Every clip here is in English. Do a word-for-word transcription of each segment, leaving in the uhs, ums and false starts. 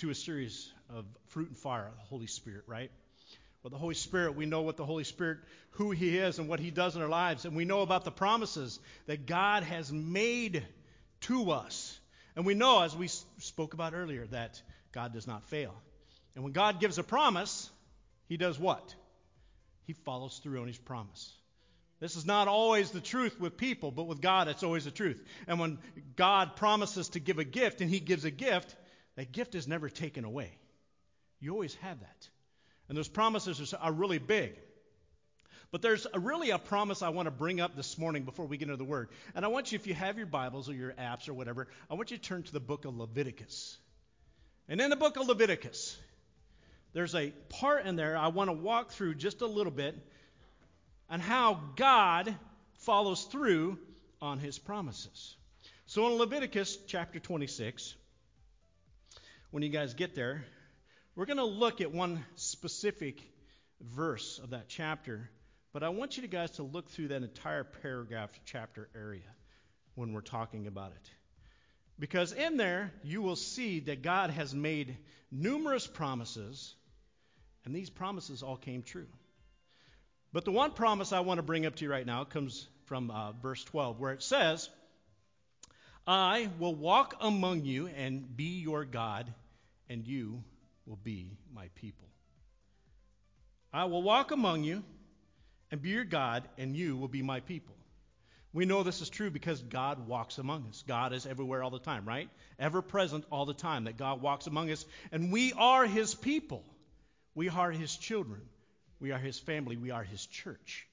to a series of fruit and fire, the Holy Spirit, right? Well, the Holy Spirit, we know what the Holy Spirit, who He is and what He does in our lives. And we know about the promises that God has made to us. And we know, as we spoke about earlier, that God does not fail. And when God gives a promise, He does what? He follows through on His promise. This is not always the truth with people, but with God, it's always the truth. And when God promises to give a gift and He gives a gift, that gift is never taken away. You always have that. And those promises are really big. But there's a, really a promise I want to bring up this morning before we get into the Word. And I want you, if you have your Bibles or your apps or whatever, I want you to turn to the book of Leviticus. And in the book of Leviticus, there's a part in there I want to walk through just a little bit on how God follows through on His promises. So in Leviticus chapter twenty-six, when you guys get there, we're going to look at one specific verse of that chapter, but I want you guys to look through that entire paragraph chapter area when we're talking about it. Because in there, you will see that God has made numerous promises, and these promises all came true. But the one promise I want to bring up to you right now comes from uh, verse twelve, where it says, I will walk among you and be your God, and you will be my people. I will walk among you and be your God, and you will be my people. We know this is true because God walks among us. God is everywhere all the time, right? Ever present all the time, that God walks among us, and we are His people. We are His children. We are His family. We are His church.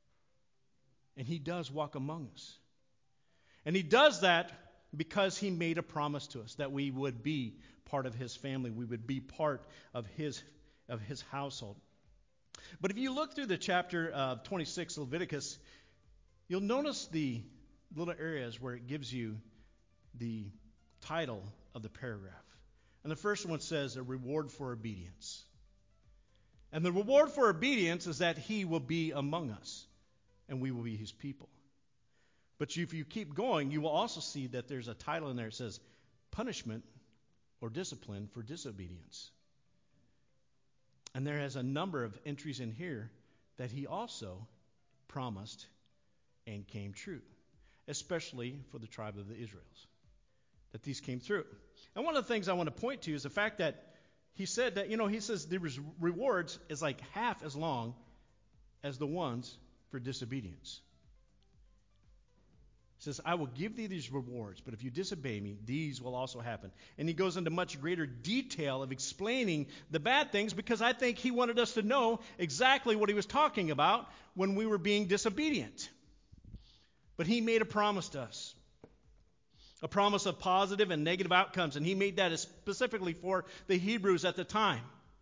And He does walk among us. And He does that because He made a promise to us that we would be part of His family. We would be part of His, of His household. But if you look through the chapter of twenty-six, Leviticus, you'll notice the little areas where it gives you the title of the paragraph. And the first one says, a reward for obedience. And the reward for obedience is that He will be among us, and we will be His people. But if you keep going, you will also see that there's a title in there that says, punishment or discipline for disobedience. And there is a number of entries in here that He also promised and came true, especially for the tribe of the Israelites, that these came through. And one of the things I want to point to is the fact that He said that, you know, He says the rewards is like half as long as the ones for disobedience. He says, I will give thee these rewards, but if you disobey me, these will also happen. And He goes into much greater detail of explaining the bad things, because I think He wanted us to know exactly what He was talking about when we were being disobedient. But He made a promise to us. A promise of positive and negative outcomes. And He made that specifically for the Hebrews at the time.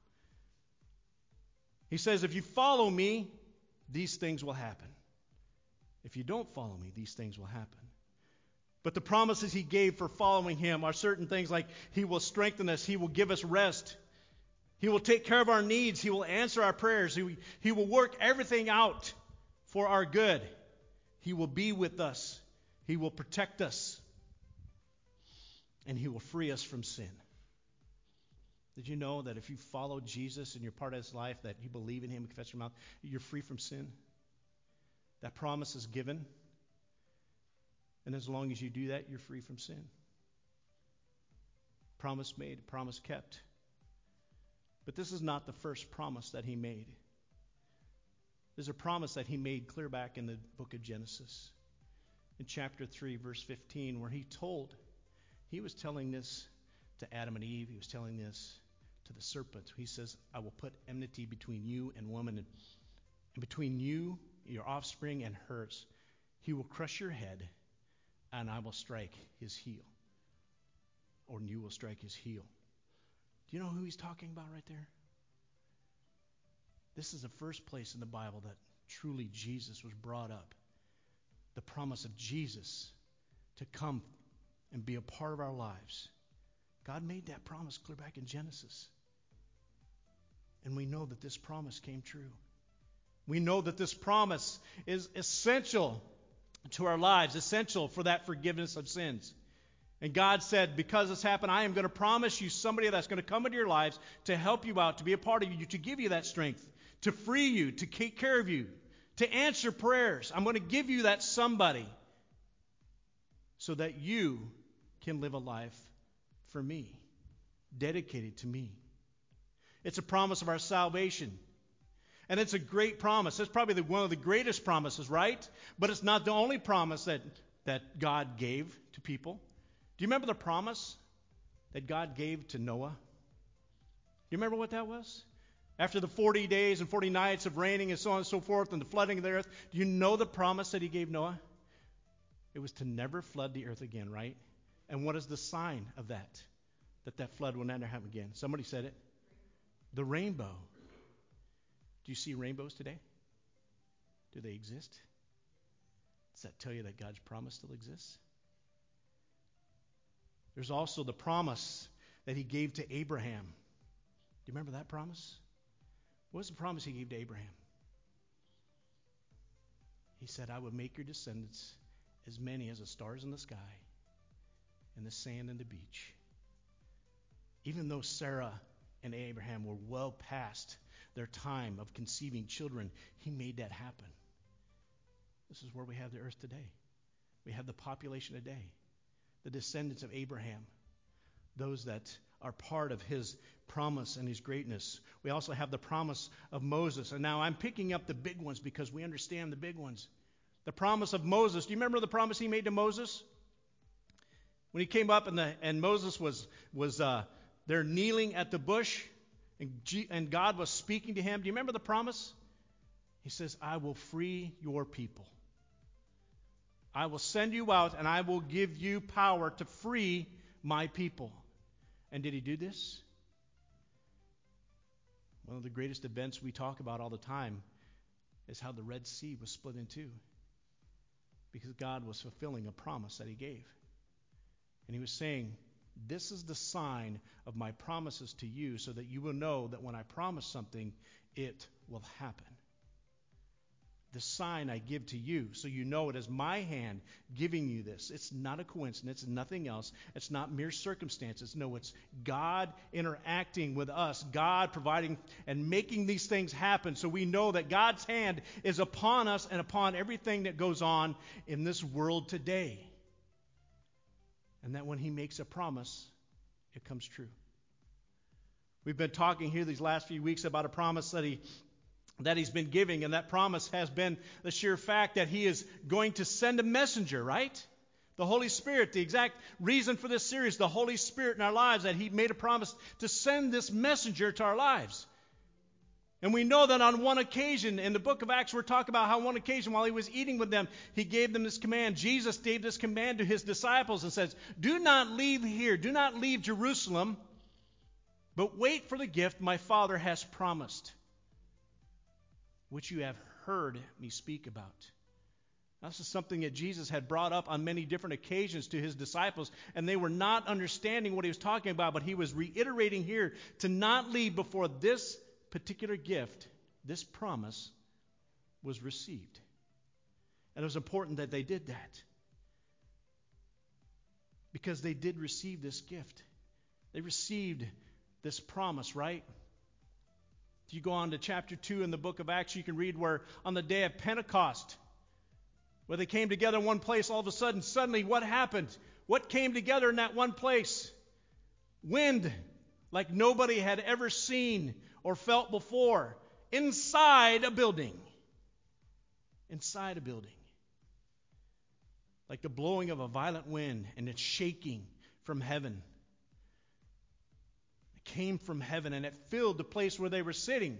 He says, if you follow me, these things will happen. If you don't follow me, these things will happen. But the promises He gave for following Him are certain things like He will strengthen us. He will give us rest. He will take care of our needs. He will answer our prayers. He, he will work everything out for our good. He will be with us. He will protect us. And He will free us from sin. Did you know that if you follow Jesus and you're part of His life, that you believe in Him and confess your mouth, you're free from sin? That promise is given. And as long as you do that, you're free from sin. Promise made, promise kept. But this is not the first promise that He made. There's a promise that He made clear back in the book of Genesis. In chapter three, verse fifteen, where He told, He was telling this to Adam and Eve. He was telling this to the serpent. He says, I will put enmity between you and woman, and, and between you, your offspring, and hers. He will crush your head, and I will strike his heel. Or you will strike his heel. Do you know who He's talking about right there? This is the first place in the Bible that truly Jesus was brought up. The promise of Jesus to come and be a part of our lives. God made that promise clear back in Genesis. And we know that this promise came true. We know that this promise is essential to our lives, essential for that forgiveness of sins. And God said, because this happened, I am going to promise you somebody that's going to come into your lives to help you out, to be a part of you, to give you that strength, to free you, to take care of you, to answer prayers. I'm going to give you that somebody so that you can live a life for me, dedicated to me. It's a promise of our salvation. And it's a great promise. It's probably the, one of the greatest promises, right? But it's not the only promise that, that God gave to people. Do you remember the promise that God gave to Noah? Do you remember what that was? After the forty days and forty nights of raining and so on and so forth and the flooding of the earth, do you know the promise that he gave Noah? It was to never flood the earth again, right? And what is the sign of that? That that flood will never happen again. Somebody said it. The rainbow. Do you see rainbows today? Do they exist? Does that tell you that God's promise still exists? There's also the promise that he gave to Abraham. Do you remember that promise? What was the promise he gave to Abraham? He said, I will make your descendants as many as the stars in the sky and the sand on the beach. Even though Sarah and Abraham were well past their time of conceiving children, he made that happen. This is where we have the earth today. We have the population today. The descendants of Abraham, those that are part of his promise and his greatness. We also have the promise of Moses. And now I'm picking up the big ones because we understand the big ones. The promise of Moses. Do you remember the promise he made to Moses? When he came up and, the, and Moses was, was uh, there kneeling at the bush and, G, and God was speaking to him. Do you remember the promise? He says, I will free your people. I will send you out and I will give you power to free my people. And did he do this? One of the greatest events we talk about all the time is how the Red Sea was split in two. Because God was fulfilling a promise that he gave. And he was saying, this is the sign of my promises to you so that you will know that when I promise something, it will happen. The sign I give to you, so you know it is my hand giving you this. It's not a coincidence, nothing else. It's not mere circumstances. No, it's God interacting with us, God providing and making these things happen so we know that God's hand is upon us and upon everything that goes on in this world today. And that when he makes a promise, it comes true. We've been talking here these last few weeks about a promise that he that he's been giving, and that promise has been the sheer fact that he is going to send a messenger, right? The Holy Spirit, the exact reason for this series, the Holy Spirit in our lives, that he made a promise to send this messenger to our lives. And we know that on one occasion, in the book of Acts, we're talking about how on one occasion while he was eating with them, he gave them this command. Jesus gave this command to his disciples and says, do not leave here, do not leave Jerusalem, but wait for the gift my Father has promised, which you have heard me speak about. This is something that Jesus had brought up on many different occasions to his disciples, and they were not understanding what he was talking about, but he was reiterating here to not leave before this particular gift, this promise, was received. And it was important that they did that, because they did receive this gift. They received this promise, right? If you go on to chapter two in the book of Acts, you can read where on the day of Pentecost, where they came together in one place, all of a sudden, suddenly what happened? What came together in that one place? Wind, like nobody had ever seen or felt before, inside a building. Inside a building. Like the blowing of a violent wind, and it's shaking from heaven. Came from heaven, and it filled the place where they were sitting.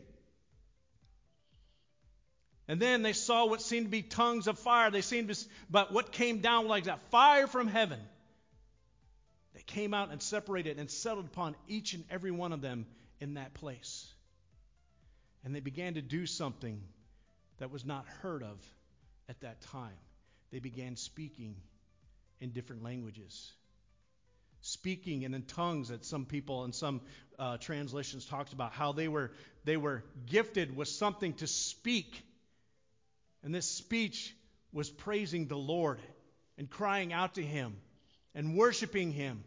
And then they saw what seemed to be tongues of fire. They seemed to, but what came down like that, fire from heaven. They came out and separated and settled upon each and every one of them in that place. And they began to do something that was not heard of at that time. They began speaking in different languages. Speaking and in tongues that some people in some uh, translations talked about, how they were they were gifted with something to speak. And this speech was praising the Lord and crying out to him and worshiping Him.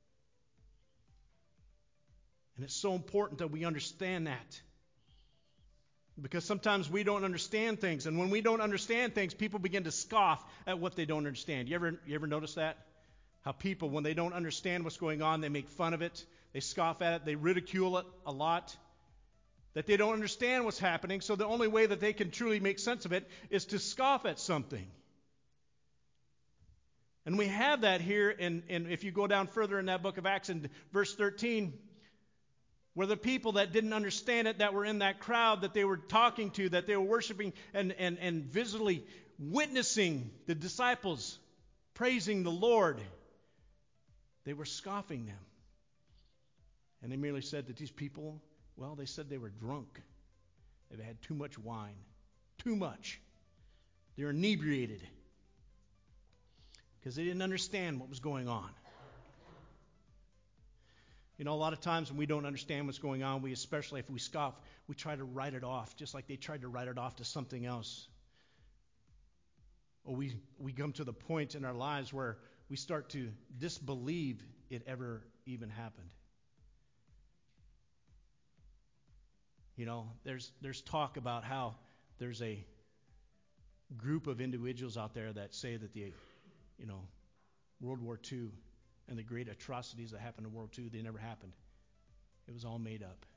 And it's so important that we understand that. Because sometimes we don't understand things. And when we don't understand things, people begin to scoff at what they don't understand. You ever, you ever notice that? How people, when they don't understand what's going on, they make fun of it. They scoff at it. They ridicule it a lot. That they don't understand what's happening. So the only way that they can truly make sense of it is to scoff at something. And we have that here. And if you go down further in that book of Acts in verse thirteen, where the people that didn't understand it, that were in that crowd that they were talking to, that they were worshiping and, and, and visibly witnessing the disciples praising the Lord, they were scoffing them. And they merely said that these people, well, they said they were drunk. They've had too much wine. Too much. They're inebriated. Because they didn't understand what was going on. You know, a lot of times when we don't understand what's going on, we, especially if we scoff, we try to write it off, just like they tried to write it off to something else. Or we, we come to the point in our lives where we start to disbelieve it ever even happened. You know, there's there's talk about how there's a group of individuals out there that say that the, you know, World War Two and the great atrocities that happened in World War Two, they never happened. It was all made up.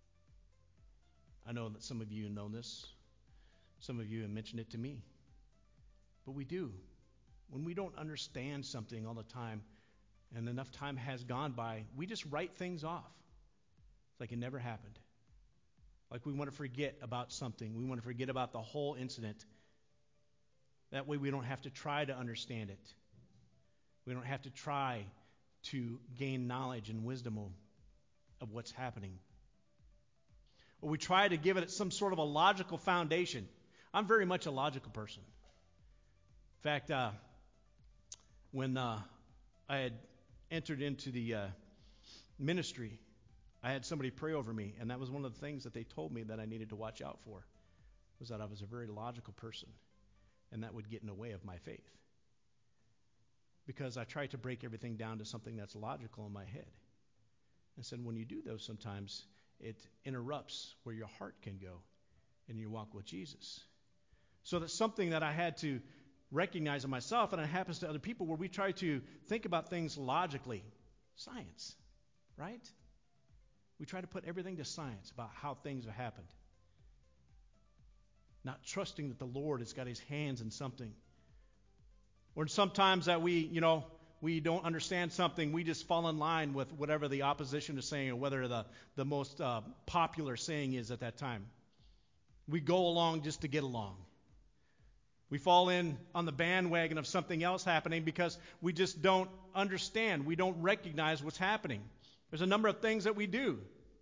I know that some of you know this. Some of you have mentioned it to me. But we do. When we don't understand something all the time, and enough time has gone by, we just write things off. It's like it never happened. Like we want to forget about something. We want to forget about the whole incident. That way we don't have to try to understand it. We don't have to try to gain knowledge and wisdom of, of what's happening. Or we try to give it some sort of a logical foundation. I'm very much a logical person. In fact, uh, when uh, I had entered into the uh, ministry, I had somebody pray over me, and that was one of the things that they told me that I needed to watch out for, was that I was a very logical person, and that would get in the way of my faith. Because I try to break everything down to something that's logical in my head. I said, when you do those sometimes, it interrupts where your heart can go in your walk with Jesus. So that's something that I had to recognize in myself, and it happens to other people, where we try to think about things logically. Science, right? We try to put everything to science about how things have happened. Not trusting that the Lord has got His hands in something. Or sometimes that we, you know, we don't understand something, we just fall in line with whatever the opposition is saying, or whether the, the most uh, popular saying is at that time. We go along just to get along. We fall in on the bandwagon of something else happening because we just don't understand. We don't recognize what's happening. There's a number of things that we do.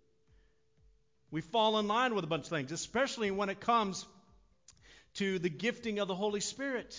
We fall in line with a bunch of things, especially when it comes to the gifting of the Holy Spirit.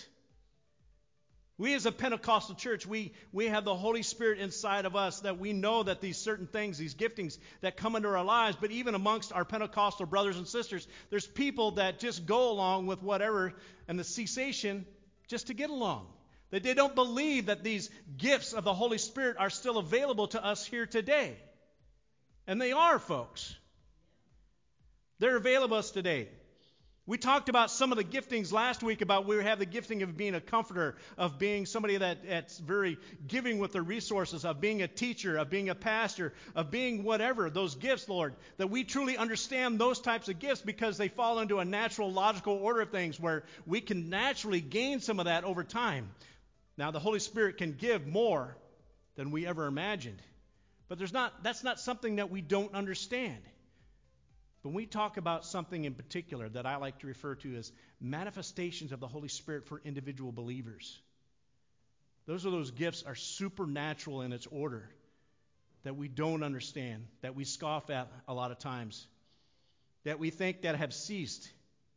We as a Pentecostal church, we, we have the Holy Spirit inside of us, that we know that these certain things, these giftings that come into our lives, but even amongst our Pentecostal brothers and sisters, there's people that just go along with whatever and the cessation just to get along. That they don't believe that these gifts of the Holy Spirit are still available to us here today. And they are, folks. They're available to us today. We talked about some of the giftings last week, about we have the gifting of being a comforter, of being somebody that, that's very giving with their resources, of being a teacher, of being a pastor, of being whatever, those gifts, Lord, that we truly understand those types of gifts because they fall into a natural, logical order of things where we can naturally gain some of that over time. Now, the Holy Spirit can give more than we ever imagined, but there's not, that's not something that we don't understand. When we talk about something in particular that I like to refer to as manifestations of the Holy Spirit for individual believers, those are those gifts are supernatural in its order that we don't understand, that we scoff at a lot of times, that we think that have ceased.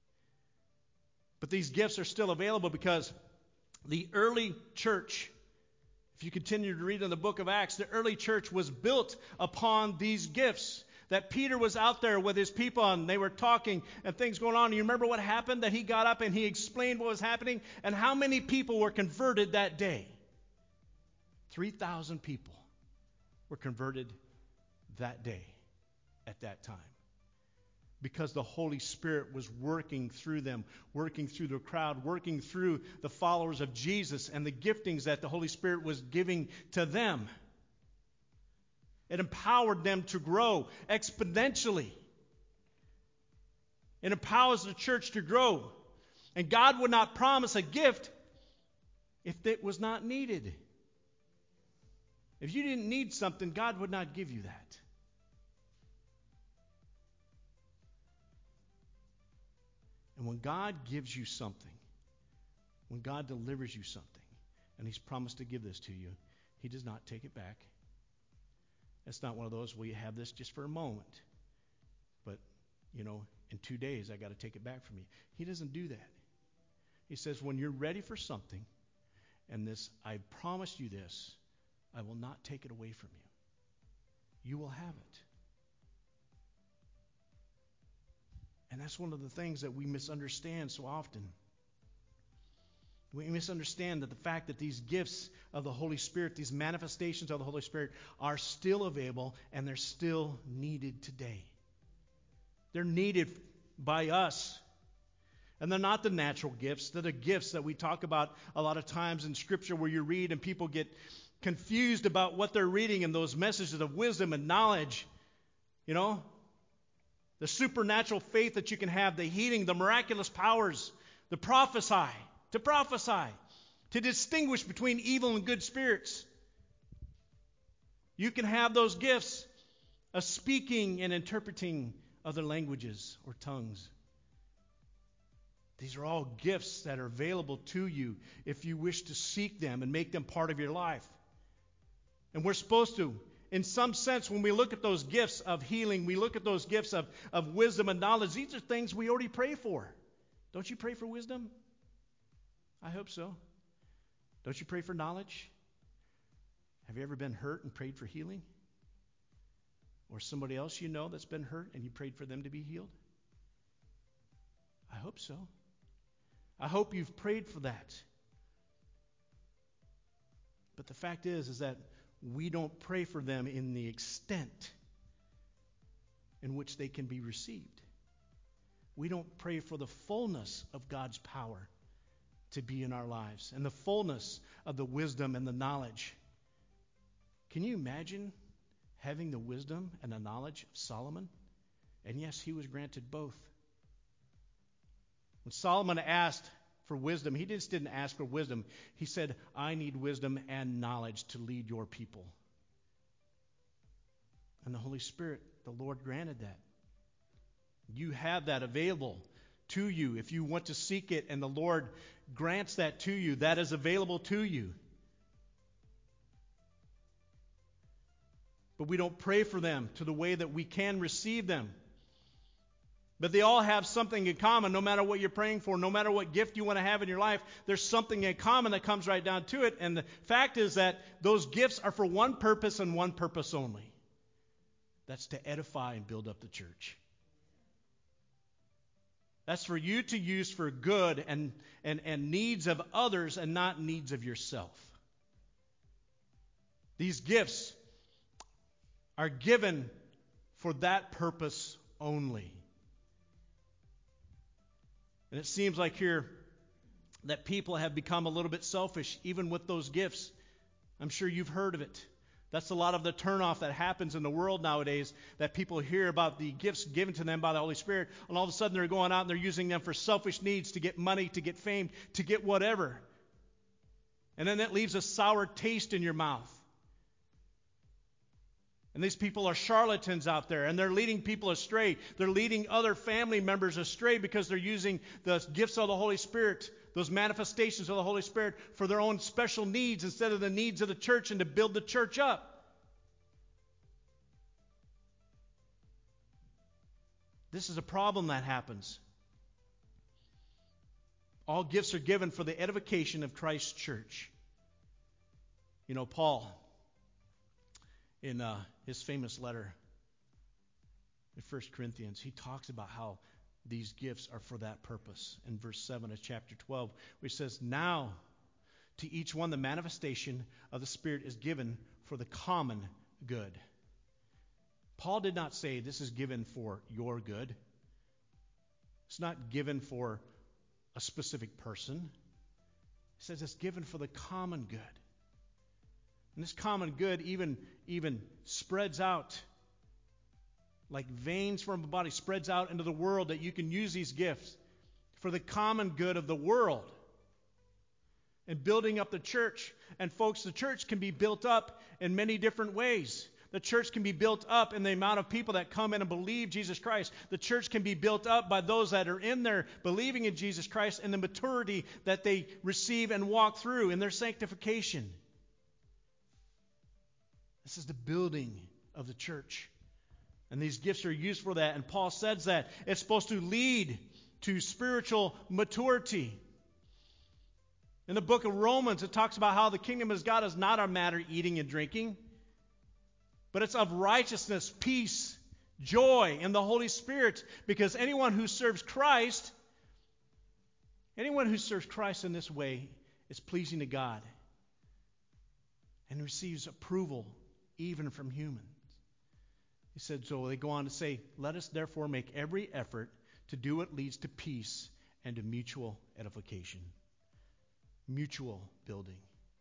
But these gifts are still available because the early church, if you continue to read in the book of Acts, the early church was built upon these gifts. That Peter was out there with his people and they were talking and things going on. You remember what happened? That he got up and he explained what was happening and how many people were converted that day. three thousand people were converted that day at that time. Because the Holy Spirit was working through them, working through the crowd, working through the followers of Jesus and the giftings that the Holy Spirit was giving to them. It empowered them to grow exponentially. It empowers the church to grow. And God would not promise a gift if it was not needed. If you didn't need something, God would not give you that. And when God gives you something, when God delivers you something, and He's promised to give this to you, He does not take it back. It's not one of those, well, you have this just for a moment. But, you know, in two days, I got to take it back from you. He doesn't do that. He says, when you're ready for something, and this, I promised you this, I will not take it away from you. You will have it. And that's one of the things that we misunderstand so often. We misunderstand that the fact that these gifts of the Holy Spirit, these manifestations of the Holy Spirit, are still available and they're still needed today. They're needed by us. And they're not the natural gifts. They're the gifts that we talk about a lot of times in Scripture where you read and people get confused about what they're reading and those messages of wisdom and knowledge. You know? The supernatural faith that you can have, the healing, the miraculous powers, the prophesy, to prophesy, to distinguish between evil and good spirits. You can have those gifts of speaking and interpreting other languages or tongues. These are all gifts that are available to you if you wish to seek them and make them part of your life. And we're supposed to. In some sense, when we look at those gifts of healing, we look at those gifts of, of wisdom and knowledge, these are things we already pray for. Don't you pray for wisdom? I hope so. Don't you pray for knowledge? Have you ever been hurt and prayed for healing? Or somebody else you know that's been hurt and you prayed for them to be healed? I hope so. I hope you've prayed for that. But the fact is, is that we don't pray for them in the extent in which they can be received. We don't pray for the fullness of God's power to be in our lives and the fullness of the wisdom and the knowledge. Can you imagine having the wisdom and the knowledge of Solomon? And yes, he was granted both. When Solomon asked for wisdom, he just didn't ask for wisdom. He said, I need wisdom and knowledge to lead your people. And the Holy Spirit, the Lord granted that. You have that available to you if you want to seek it, and the Lord grants that to you. That is available to you. But we don't pray for them to the way that we can receive them. But they all have something in common. No matter what you're praying for, no matter what gift you want to have in your life, there's something in common that comes right down to it. And the fact is that those gifts are for one purpose and one purpose only. That's to edify and build up the church. That's for you to use for good and, and, and needs of others and not needs of yourself. These gifts are given for that purpose only. And it seems like here that people have become a little bit selfish, even with those gifts. I'm sure you've heard of it. That's a lot of the turnoff that happens in the world nowadays, that people hear about the gifts given to them by the Holy Spirit, and all of a sudden they're going out and they're using them for selfish needs, to get money, to get fame, to get whatever. And then that leaves a sour taste in your mouth. And these people are charlatans out there, and they're leading people astray. They're leading other family members astray because they're using the gifts of the Holy Spirit, those manifestations of the Holy Spirit, for their own special needs instead of the needs of the church and to build the church up. This is a problem that happens. All gifts are given for the edification of Christ's church. You know, Paul, in uh, his famous letter in First Corinthians, he talks about how these gifts are for that purpose. In verse seven of chapter twelve, which says, now To each one, the manifestation of the Spirit is given for the common good. Paul did not say this is given for your good. It's not given for a specific person. He says it's given for the common good. And this common good even, even spreads out like veins from a body, spreads out into the world, that you can use these gifts for the common good of the world. And building up the church. And folks, the church can be built up in many different ways. The church can be built up in the amount of people that come in and believe Jesus Christ. The church can be built up by those that are in there believing in Jesus Christ and the maturity that they receive and walk through in their sanctification. This is the building of the church. And these gifts are used for that. And Paul says that it's supposed to lead to spiritual maturity. In the book of Romans, it talks about how the kingdom of God is not a matter of eating and drinking, but it's of righteousness, peace, joy in the Holy Spirit. Because anyone who serves Christ, anyone who serves Christ in this way is pleasing to God and receives approval even from humans. He said, so they go on to say, let us therefore make every effort to do what leads to peace and to mutual edification. Mutual building.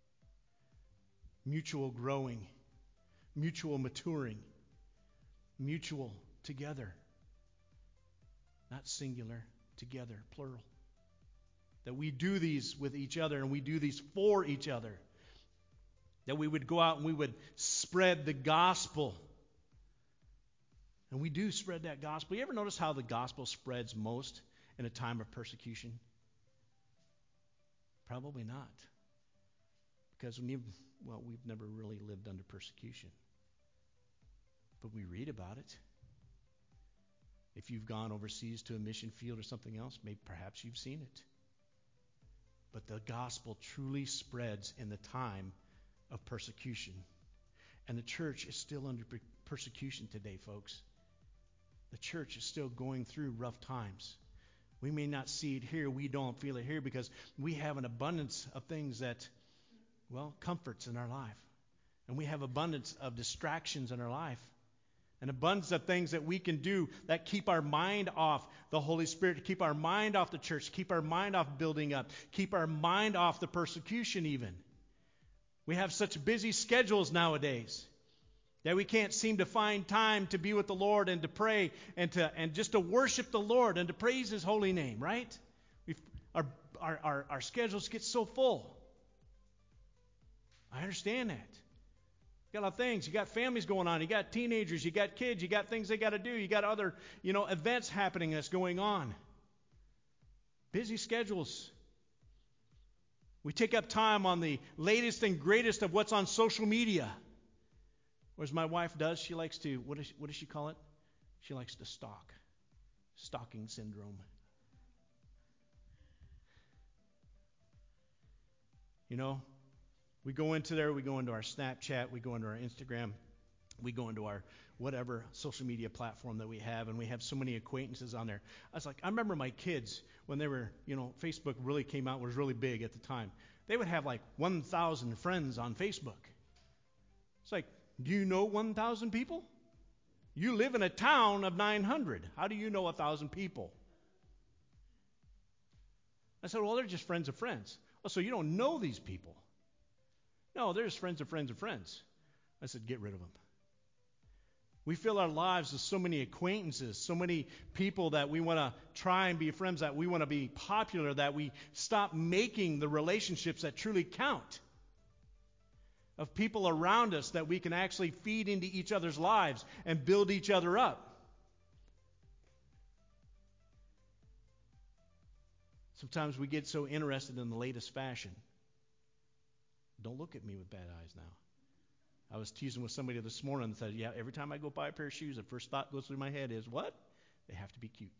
Mutual growing. Mutual maturing. Mutual together. Not singular, together, plural. That we do these with each other and we do these for each other. That we would go out and we would spread the gospel. And we do spread that gospel. You ever notice how the gospel spreads most in a time of persecution? Probably not. Because we've, well, we've never really lived under persecution. But we read about it. If you've gone overseas to a mission field or something else, maybe perhaps you've seen it. But the gospel truly spreads in the time of persecution. And the church is still under persecution today, folks. The church is still going through rough times. We may not see it here. We don't feel it here because we have an abundance of things that, well, comforts in our life. And we have abundance of distractions in our life. An abundance of things that we can do that keep our mind off the Holy Spirit, keep our mind off the church, keep our mind off building up, keep our mind off the persecution even. We have such busy schedules nowadays that we can't seem to find time to be with the Lord and to pray and to and just to worship the Lord and to praise His holy name, right? We've, our, our, our, our schedules get so full. I understand that. You got a lot of things. You got families going on. You got teenagers. You got kids. You got things they got to do. You got other, you know, events happening that's going on. Busy schedules. We take up time on the latest and greatest of what's on social media. Or as my wife does, she likes to, what, is, what does she call it? She likes to stalk. Stalking syndrome. You know, we go into there, we go into our Snapchat, we go into our Instagram, we go into our whatever social media platform that we have, and we have so many acquaintances on there. I was like, I remember my kids when they were, you know, Facebook really came out, was really big at the time. They would have like one thousand friends on Facebook. It's like, do you know one thousand people? You live in a town of nine hundred. How do you know one thousand people? I said, well, they're just friends of friends. Oh, so you don't know these people? No, they're just friends of friends of friends. I said, get rid of them. We fill our lives with so many acquaintances, so many people that we want to try and be friends, that we want to be popular, that we stop making the relationships that truly count. Of people around us that we can actually feed into each other's lives and build each other up. Sometimes we get so interested in the latest fashion. Don't look at me with bad eyes now. I was teasing with somebody this morning and said, yeah, every time I go buy a pair of shoes, the first thought goes through my head is, what? They have to be cute.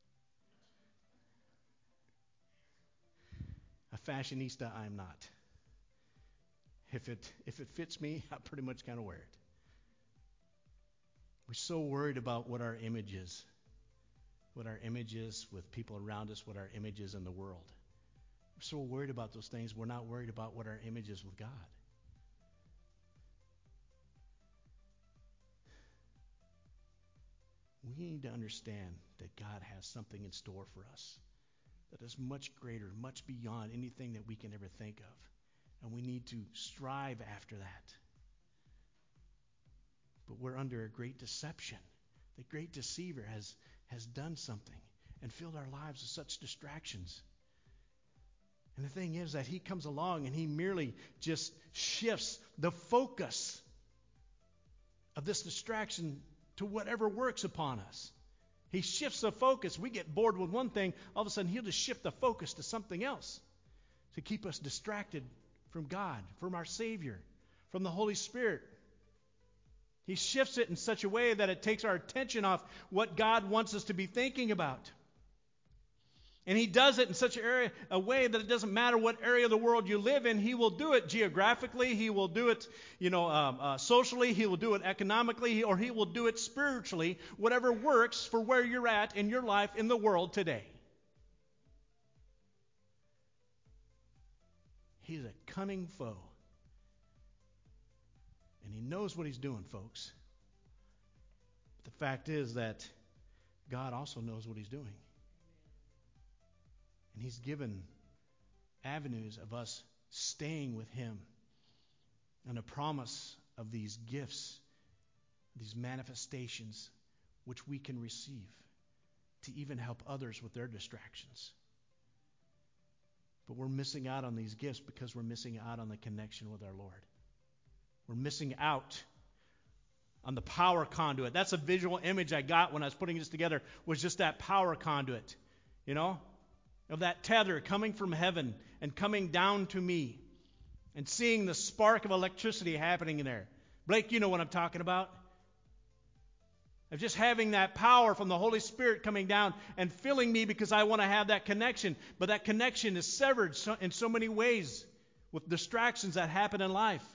A fashionista I'm not. If it if it fits me, I pretty much kind of wear it. We're so worried about what our image is. What our image is with people around us, what our image is in the world. We're so worried about those things, we're not worried about what our image is with God. We need to understand that God has something in store for us that is much greater, much beyond anything that we can ever think of. And we need to strive after that. But we're under a great deception. The great deceiver has, has done something and filled our lives with such distractions. And the thing is that he comes along and he merely just shifts the focus of this distraction to whatever works upon us. He shifts the focus. We get bored with one thing, all of a sudden he'll just shift the focus to something else to keep us distracted from God, from our Savior, from the Holy Spirit. He shifts it in such a way that it takes our attention off what God wants us to be thinking about. And he does it in such an area, a way that it doesn't matter what area of the world you live in. He will do it geographically. He will do it, you know, um, uh, socially. He will do it economically, or he will do it spiritually. Whatever works for where you're at in your life in the world today. He's a cunning foe. And he knows what he's doing, folks. But the fact is that God also knows what he's doing. And he's given avenues of us staying with him and a promise of these gifts, these manifestations, which we can receive to even help others with their distractions. But we're missing out on these gifts because we're missing out on the connection with our Lord. We're missing out on the power conduit. That's a visual image I got when I was putting this together, was just that power conduit, you know, of that tether coming from heaven and coming down to me and seeing the spark of electricity happening in there. Blake, you know what I'm talking about. Of just having that power from the Holy Spirit coming down and filling me because I want to have that connection. But that connection is severed so, in so many ways with distractions that happen in life.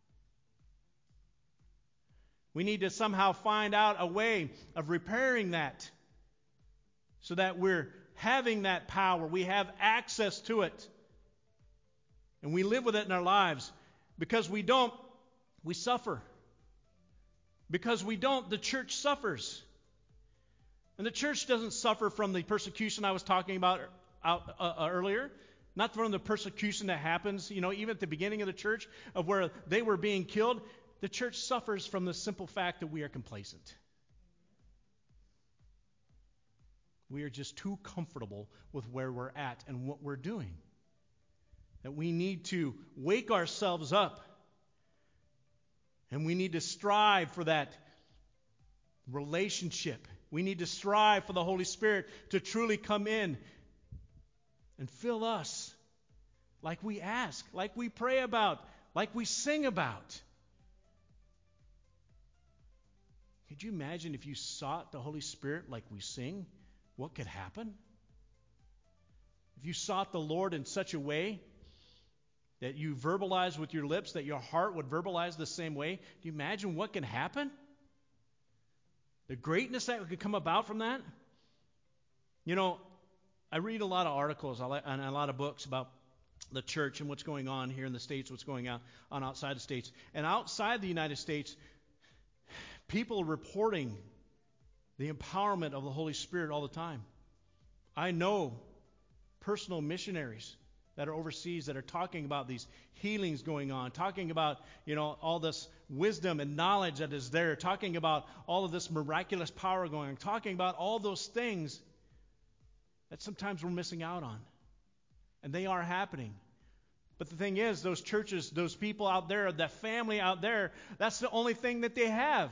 We need to somehow find out a way of repairing that so that we're having that power. We have access to it. And we live with it in our lives. Because we don't, we suffer. Because we don't, the church suffers. And the church doesn't suffer from the persecution I was talking about out, uh, uh, earlier. Not from the persecution that happens, you know, even at the beginning of the church, of where they were being killed. The church suffers from the simple fact that we are complacent. We are just too comfortable with where we're at and what we're doing. That we need to wake ourselves up. And we need to strive for that relationship. We need to strive for the Holy Spirit to truly come in and fill us like we ask, like we pray about, like we sing about. Could you imagine if you sought the Holy Spirit like we sing? What could happen? If you sought the Lord in such a way that you verbalize with your lips, that your heart would verbalize the same way, do you imagine what can happen? The greatness that could come about from that? You know, I read a lot of articles and a lot of books about the church and what's going on here in the States, what's going on, on outside the States. And outside the United States, people are reporting the empowerment of the Holy Spirit all the time. I know personal missionaries that are overseas that are talking about these healings going on, talking about, you know, all this wisdom and knowledge that is there, talking about all of this miraculous power going on, talking about all those things that sometimes we're missing out on. And they are happening. But the thing is, those churches, those people out there, that family out there, that's the only thing that they have.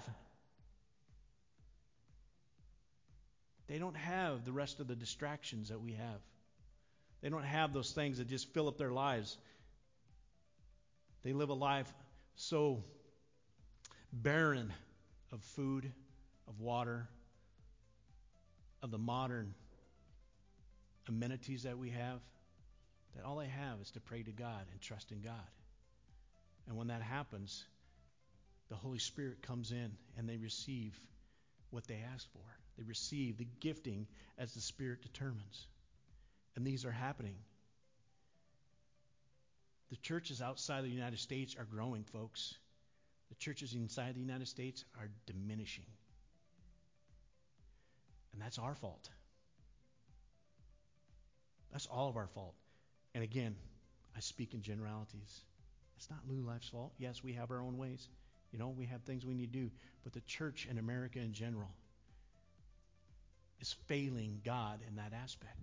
They don't have the rest of the distractions that we have. They don't have those things that just fill up their lives. They live a life so barren of food, of water, of the modern amenities that we have, that all they have is to pray to God and trust in God. And when that happens, the Holy Spirit comes in and they receive what they ask for. They receive the gifting as the Spirit determines. And these are happening. The churches outside of the United States are growing, folks. The churches inside the United States are diminishing. And that's our fault. That's all of our fault. And again, I speak in generalities. It's not New Life's fault. Yes, we have our own ways. You know, we have things we need to do. But the church in America in general is failing God in that aspect.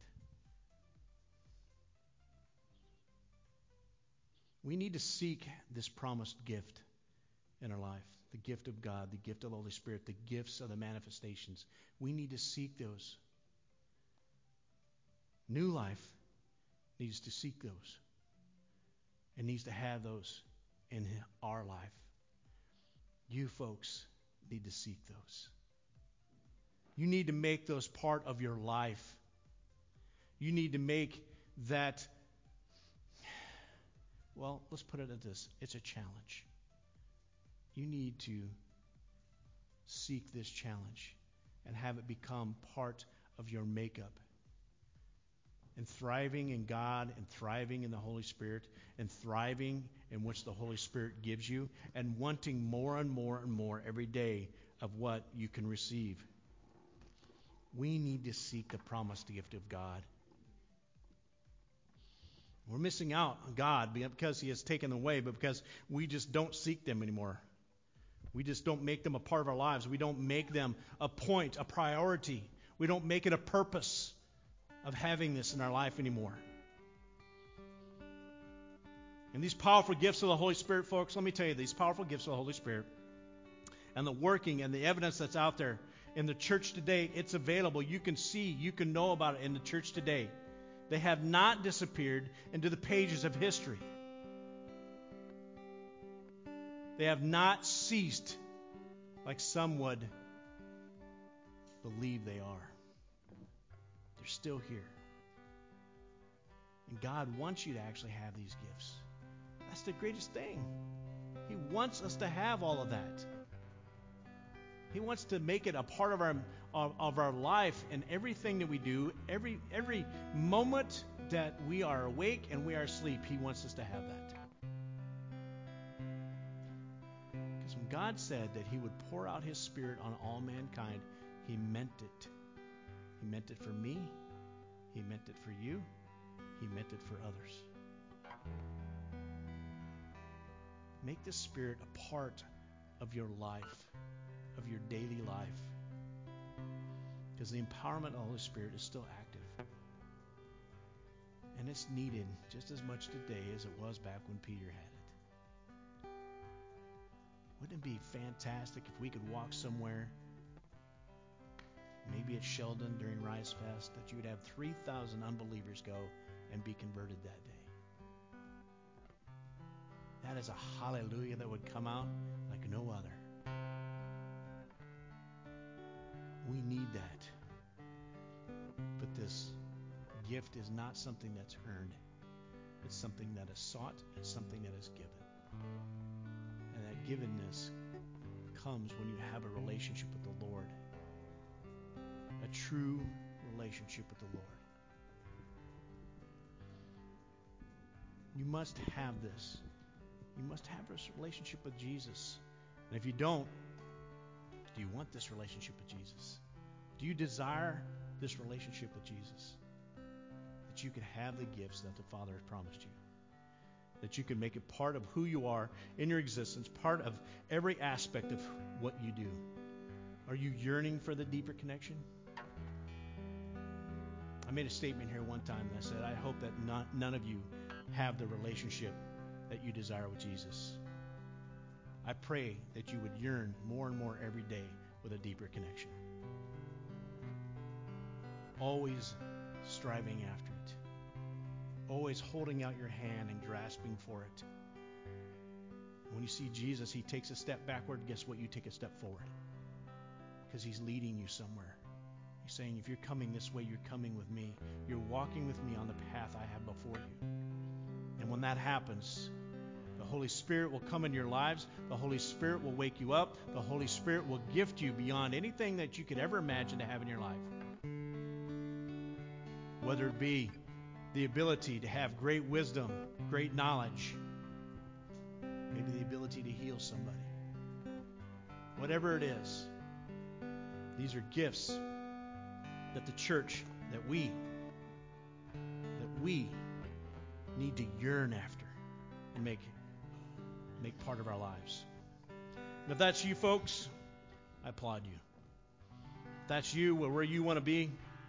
We need to seek this promised gift in our life. The gift of God, the gift of the Holy Spirit, the gifts of the manifestations. We need to seek those. New Life needs to seek those. It needs to have those in our life. You folks need to seek those. You need to make those part of your life. You need to make that, well, let's put it at this. It's a challenge. You need to seek this challenge and have it become part of your makeup. And thriving in God and thriving in the Holy Spirit and thriving in which the Holy Spirit gives you and wanting more and more and more every day of what you can receive. We need to seek the promised gift of God. We're missing out on God because He has taken them away, but because we just don't seek them anymore. We just don't make them a part of our lives. We don't make them a point, a priority. We don't make it a purpose of having this in our life anymore. And these powerful gifts of the Holy Spirit, folks, let me tell you, these powerful gifts of the Holy Spirit and the working and the evidence that's out there in the church today, it's available. You can see, you can know about it in the church today. They have not disappeared into the pages of history. They have not ceased like some would believe they are. They're still here. And God wants you to actually have these gifts. That's the greatest thing. He wants us to have all of that. He wants to make it a part of our of, of our life and everything that we do, every every moment that we are awake and we are asleep, He wants us to have that. Because when God said that He would pour out His Spirit on all mankind, He meant it. He meant it for me. He meant it for you. He meant it for others. Make the Spirit a part of your life, of your daily life. Because the empowerment of the Holy Spirit is still active. And it's needed just as much today as it was back when Peter had it. Wouldn't it be fantastic if we could walk somewhere, maybe at Sheldon during Rise Fest, that you would have three thousand unbelievers go and be converted that day? That is a hallelujah that would come out like no other. We need that. But this gift is not something that's earned. It's something that is sought. It's something that is given. And that givenness comes when you have a relationship with the Lord. A true relationship with the Lord. You must have this. You must have this relationship with Jesus. And if you don't, do you want this relationship with Jesus? Do you desire this relationship with Jesus? That you can have the gifts that the Father has promised you. That you can make it part of who you are in your existence, part of every aspect of what you do. Are you yearning for the deeper connection? I made a statement here one time that I said, I hope that not, none of you have the relationship that you desire with Jesus. I pray that you would yearn more and more every day with a deeper connection. Always striving after it. Always holding out your hand and grasping for it. When you see Jesus, He takes a step backward. Guess what? You take a step forward. Because He's leading you somewhere. He's saying, if you're coming this way, you're coming with me. You're walking with me on the path I have before you. And when that happens, the Holy Spirit will come in your lives. The Holy Spirit will wake you up. The Holy Spirit will gift you beyond anything that you could ever imagine to have in your life. Whether it be the ability to have great wisdom, great knowledge, maybe the ability to heal somebody. Whatever it is, these are gifts that the church, that we, that we need to yearn after and make, make part of our lives. And if that's you folks, I applaud you. If that's you, where you want to be,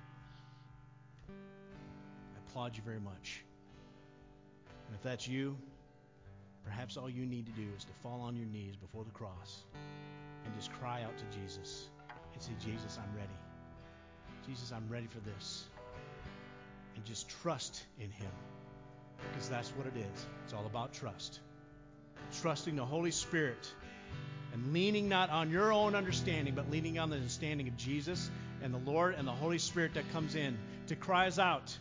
I applaud you very much. And if that's you, perhaps all you need to do is to fall on your knees before the cross and just cry out to Jesus and say, Jesus, I'm ready. Jesus, I'm ready for this. And just trust in him, because that's what it is. It's all about trust. Trusting the Holy Spirit and leaning not on your own understanding, but leaning on the understanding of Jesus and the Lord and the Holy Spirit that comes in to cry us out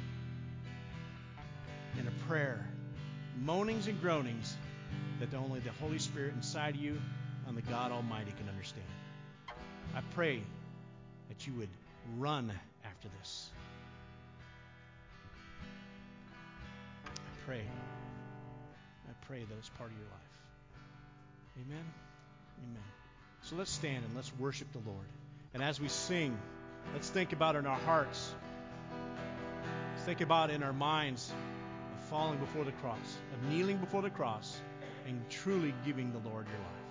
in a prayer, moanings and groanings that only the Holy Spirit inside of you and the God Almighty can understand. I pray that you would run after this. I pray. I pray that it's part of your life. Amen? Amen. So let's stand and let's worship the Lord. And as we sing, let's think about it in our hearts. Let's think about it in our minds of falling before the cross, of kneeling before the cross, and truly giving the Lord your life.